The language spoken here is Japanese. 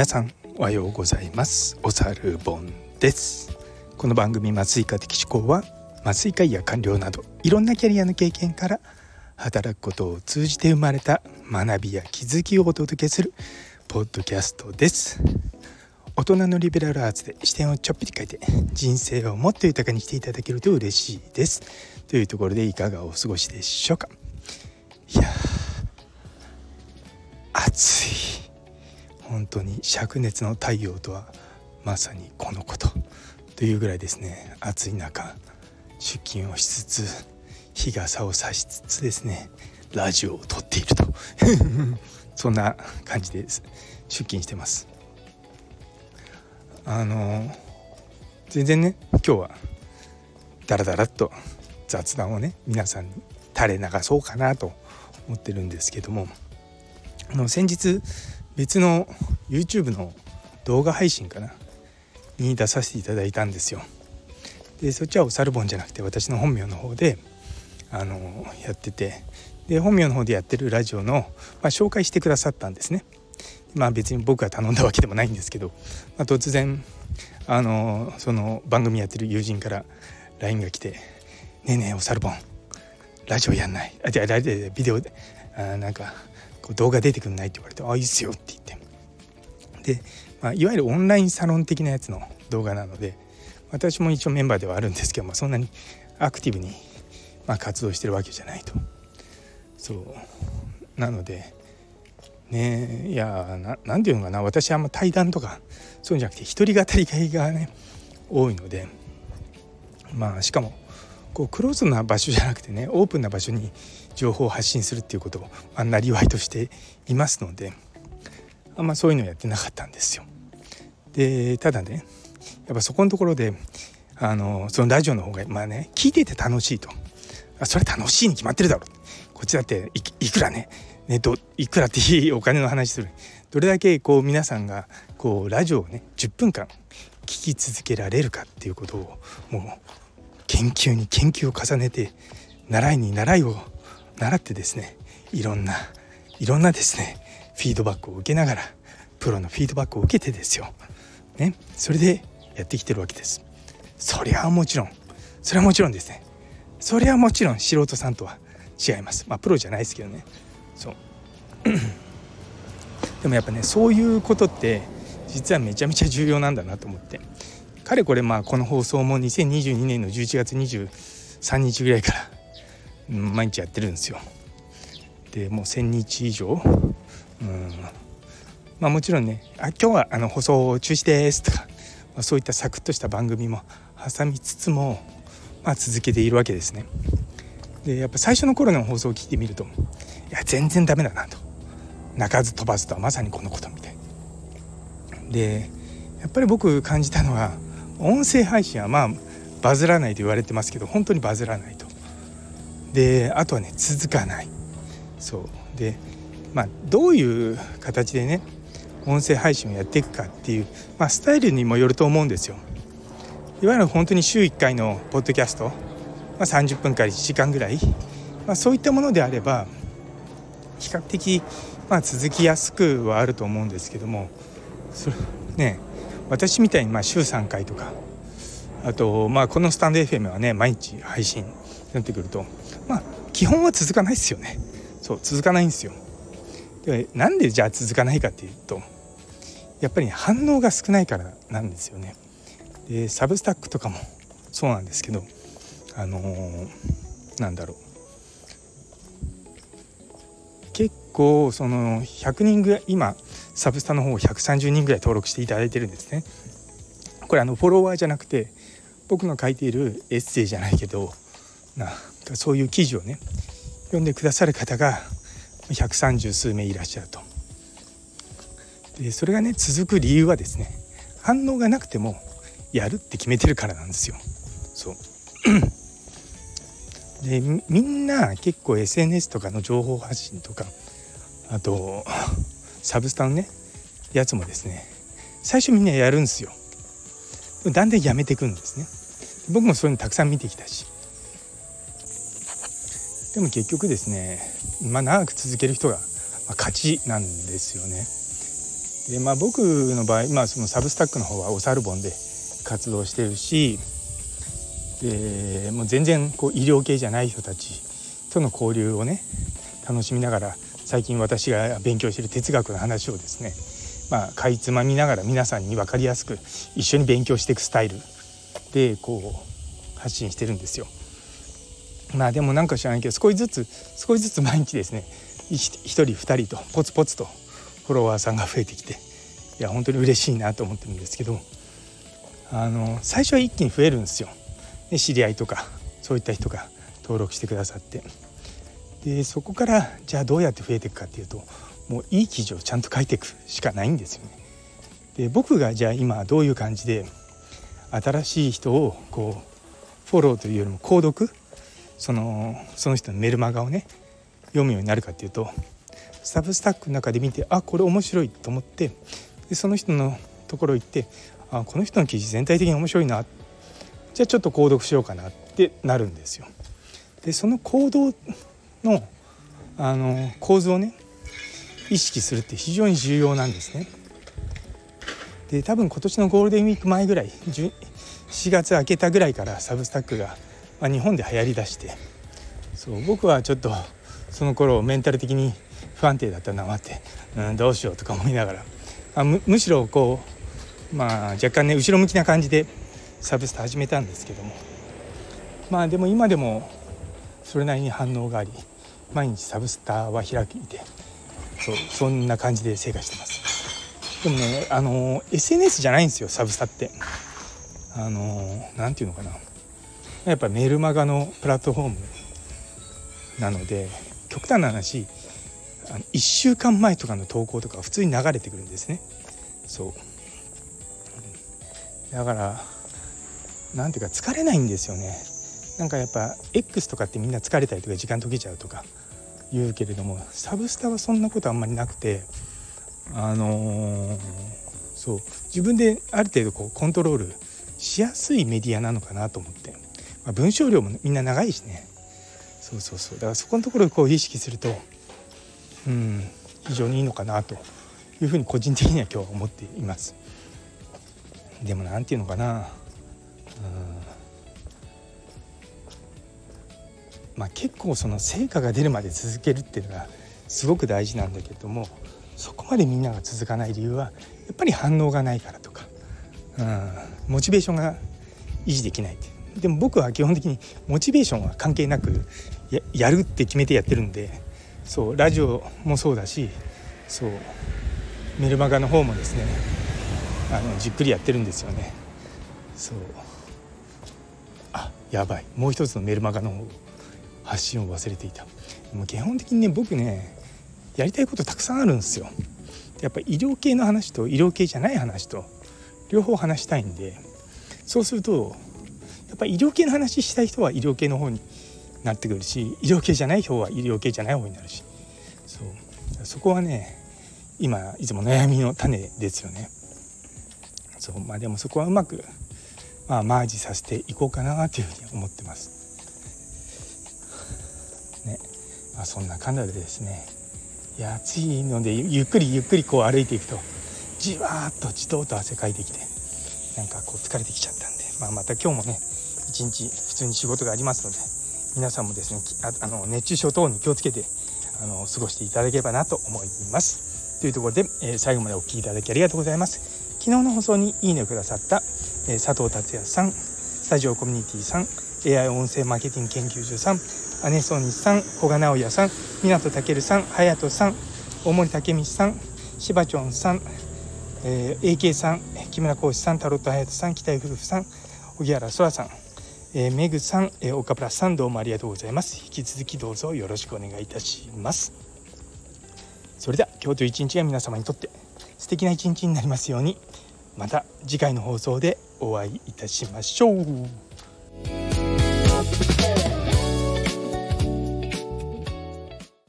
皆さんおはようございます。おさるぼんです。この番組麻酔科的思考は麻酔科医や官僚などいろんなキャリアの経験から働くことを通じて生まれた学びや気づきをお届けするポッドキャストです。大人のリベラルアーツで視点をちょっぴり変えて人生をもっと豊かにしていただけると嬉しいですというところでいかがお過ごしでしょうか。いや暑い、本当に灼熱の太陽とはまさにこのことというぐらいですね。暑い中出勤をしつつ日傘を差しつつですねラジオを撮っているとそんな感じで出勤してます。全然ね今日はダラダラっと雑談をね皆さんに垂れ流そうかなと思ってるんですけども、先日別の YouTube の動画配信かなに出させていただいたんですよ。でそっちはおさるぼんじゃなくて私の本名の方でやってて、で本名の方でやってるラジオの、紹介してくださったんですね。別に僕が頼んだわけでもないんですけど、突然その番組やってる友人から LINE が来て、ねえねえおさるぼんラジオやんない、ビデオでなんかこう動画出てくんないって言われて、いいっすよって言って、で、いわゆるオンラインサロン的なやつの動画なので、私も一応メンバーではあるんですけど、そんなにアクティブに、活動してるわけじゃないと。そうなのでね、いやなんていうのかな、私は対談とかそういうんじゃなくて一人語り会がね多いので、しかもこうクローズな場所じゃなくてねオープンな場所に情報を発信するっていうことをなりわいとしていますので、そういうのやってなかったんですよ。でただねやっぱそこのところでそのラジオの方が聞いてて楽しいと。それ楽しいに決まってるだろう、こっちだっていくらねいくらっていいお金の話する、どれだけこう皆さんがこうラジオをね10分間聞き続けられるかっていうことをもう研究に研究を重ねて習いに習いを習ってですね、いろんなですねフィードバックを受けながら、プロのフィードバックを受けてですよね、それでやってきてるわけです。それはもちろんですね、それはもちろん素人さんとは違います。プロじゃないですけどね。そうでもやっぱねそういうことって実はめちゃめちゃ重要なんだなと思って、かれこれこの放送も2022年の11月23日ぐらいから毎日やってるんですよ。でもう1000日以上、もちろんね今日は放送中止ですとか、そういったサクッとした番組も挟みつつも、続けているわけですね。でやっぱ最初の頃の放送を聞いてみると、いや全然ダメだなと、鳴かず飛ばずとはまさにこのことみたいで、やっぱり僕感じたのは音声配信はバズらないと言われてますけど、本当にバズらないと。であとはね続かない。そうでどういう形でね音声配信をやっていくかっていう、スタイルにもよると思うんですよ。いわゆる本当に週1回のポッドキャスト、30分から1時間ぐらい、そういったものであれば比較的、続きやすくはあると思うんですけども、それね私みたいに週3回とか、あとこのスタンド FM はね毎日配信になってくると基本は続かないですよね。続かないんですよ。でなんでじゃあ続かないかっていうと、やっぱり反応が少ないからなんですよね。でサブスタックとかもそうなんですけど、結構その100人ぐらい、今サブスタの方130人ぐらい登録していただいてるんですね。これフォロワーじゃなくて僕の書いているエッセイじゃないけどそういう記事をね読んでくださる方が130数名いらっしゃると。でそれがね続く理由はですね、反応がなくてもやるって決めてるからなんですよ。でみんな結構 SNS とかの情報発信とか、あとサブスタのねやつもですね、最初みんなやるんですよ。だんだんやめていくんですね。僕もそういうのたくさん見てきたし、でも結局ですね、長く続ける人が勝ちなんですよね。 で、僕の場合、そのサブスタックの方はおサルボンで活動してるし、でもう全然医療系じゃない人たちとの交流をね楽しみながら、最近私が勉強している哲学の話をですね、かいつまみながら皆さんに分かりやすく一緒に勉強していくスタイルで発信してるんですよ。でもなんか知らないけど少しずつ毎日ですね1人2人とポツポツとフォロワーさんが増えてきて、いや本当に嬉しいなと思ってるんですけど、最初は一気に増えるんですよ。で知り合いとかそういった人が登録してくださって、でそこからじゃあどうやって増えていくかっていうと、もういい記事をちゃんと書いていくしかないんですよね。で僕がじゃあ今どういう感じで新しい人をフォローというよりも購読、その人のメルマガをね読むようになるかっていうと、サブスタックの中で見てこれ面白いと思って、でその人のところ行ってこの人の記事全体的に面白いな、じゃあちょっと購読しようかなってなるんですよ。でその行動の構図をね意識するって非常に重要なんですね。で多分今年のゴールデンウィーク前ぐらい、4月明けたぐらいからサブスタックが、日本で流行りだして、僕はちょっとその頃メンタル的に不安定だったのもあって、どうしようとか思いながら、むしろ若干ね後ろ向きな感じでサブスタ始めたんですけども、でも今でもそれなりに反応があり、毎日サブスタは開いて、そんな感じで生活してます。でもねSNS じゃないんですよサブスタって。なんていうのかな、やっぱメルマガのプラットフォームなので、極端な話1週間前とかの投稿とか普通に流れてくるんですね。だからなんていうか疲れないんですよね。なんかやっぱ X とかってみんな疲れたりとか時間解けちゃうとか言うけれども、サブスタはそんなことあんまりなくて、自分である程度コントロールしやすいメディアなのかなと思って、文章量もみんな長いしね。だからそこのところを意識すると非常にいいのかなというふうに個人的には今日は思っています。でもなんていうのかな、結構その成果が出るまで続けるっていうのがすごく大事なんだけれども、そこまでみんなが続かない理由はやっぱり反応がないからとか、モチベーションが維持できないって。でも僕は基本的にモチベーションは関係なく やるって決めてやってるんで、ラジオもそうだし、メルマガの方もですねじっくりやってるんですよね。やばい、もう一つのメルマガの発信を忘れていた。もう基本的にね僕ねやりたいことたくさんあるんですよ。やっぱり医療系の話と医療系じゃない話と両方話したいんで、そうするとやっぱり医療系の話したい人は医療系の方になってくるし、医療系じゃない方は医療系じゃない方になるし、そこはね今いつも悩みの種ですよね。でもそこはうまくマージさせていこうかなというふうに思ってますね。そんなかんだでですね、いや暑いのでゆっくり歩いていくとじわーっとじとっと汗かいてきて、なんか疲れてきちゃったんで、また今日もね一日普通に仕事がありますので、皆さんもですね熱中症等に気をつけて過ごしていただければなと思いますというところで、最後までお聞きいただきありがとうございます。昨日の放送にいいねをくださった、佐藤達也さん、スタジオコミュニティさん、 AI 音声マーケティング研究所さん、アネソニさん、古賀直也さん、湊健さん、隼人さん、大森武美さん、しばちょんさん、AK さん、木村浩志さん、タロット隼人さん、北井夫婦さん、荻原空さん、メグさん、岡プラスさん、どうもありがとうございます。引き続きどうぞよろしくお願いいたします。それでは今日という一日が皆様にとって素敵な一日になりますように。また次回の放送でお会いいたしましょう。